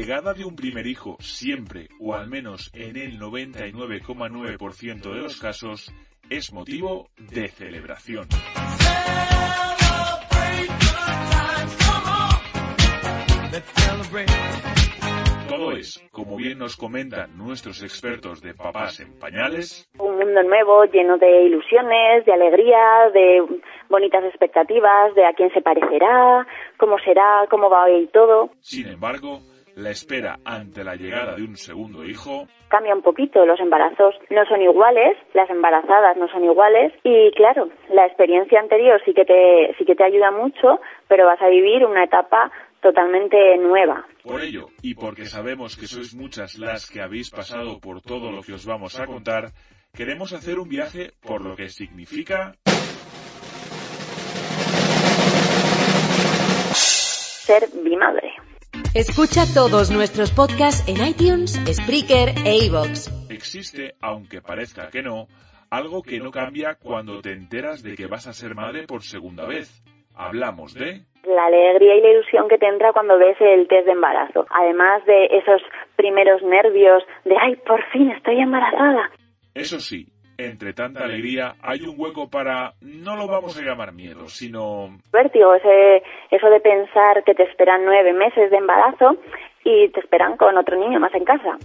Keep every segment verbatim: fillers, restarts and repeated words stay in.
llegada de un primer hijo siempre, o al menos en el noventa y nueve coma nueve por ciento de los casos, es motivo de celebración. Todo es, como bien nos comentan nuestros expertos de papás en pañales, un mundo nuevo, lleno de ilusiones, de alegría, de bonitas expectativas, de a quién se parecerá, cómo será, cómo va a ir todo. Sin embargo, la espera ante la llegada de un segundo hijo cambia un poquito, los embarazos no son iguales, las embarazadas no son iguales y claro, la experiencia anterior sí que te sí que te ayuda mucho, pero vas a vivir una etapa totalmente nueva. Por ello, y porque sabemos que sois muchas las que habéis pasado por todo lo que os vamos a contar, queremos hacer un viaje por lo que significa ser bimadre. Escucha todos nuestros podcasts en iTunes, Spreaker e iVoox. Existe, aunque parezca que no, algo que no cambia cuando te enteras de que vas a ser madre por segunda vez. Hablamos de la alegría y la ilusión que te entra cuando ves el test de embarazo. Además de esos primeros nervios de ¡ay, por fin estoy embarazada! Eso sí, entre tanta alegría hay un hueco para, no lo vamos a llamar miedo, sino vértigo, ese, eso de pensar que te esperan nueve meses de embarazo y te esperan con otro niño más en casa.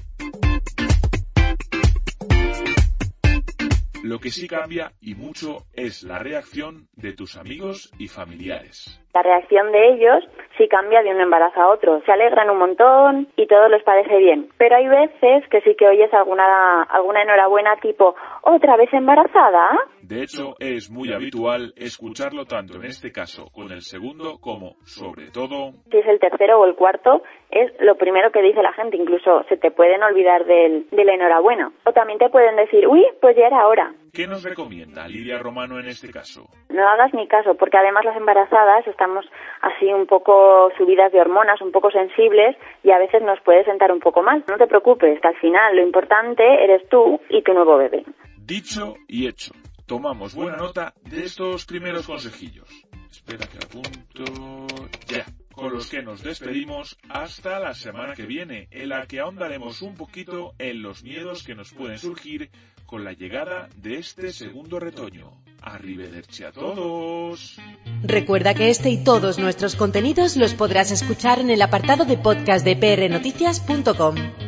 Lo que sí cambia, y mucho, es la reacción de tus amigos y familiares. La reacción de ellos sí cambia de un embarazo a otro. Se alegran un montón y todo les parece bien. Pero hay veces que sí que oyes alguna alguna enhorabuena tipo, ¿otra vez embarazada? De hecho, es muy habitual escucharlo tanto en este caso con el segundo como, sobre todo, si es el tercero o el cuarto, es lo primero que dice la gente. Incluso se te pueden olvidar del, de la enhorabuena. O también te pueden decir, uy, pues ya era hora. ¿Qué nos recomienda Lidia Romano en este caso? No hagas ni caso, porque además las embarazadas estamos así un poco subidas de hormonas, un poco sensibles y a veces nos puede sentar un poco mal. No te preocupes, que al final lo importante eres tú y tu nuevo bebé. Dicho y hecho, tomamos buena nota de estos primeros consejillos. Espera que apunto ya. Con los que nos despedimos hasta la semana que viene, en la que ahondaremos un poquito en los miedos que nos pueden surgir con la llegada de este segundo retoño. ¡Arrivederci a todos! Recuerda que este y todos nuestros contenidos los podrás escuchar en el apartado de podcast de p r noticias punto com.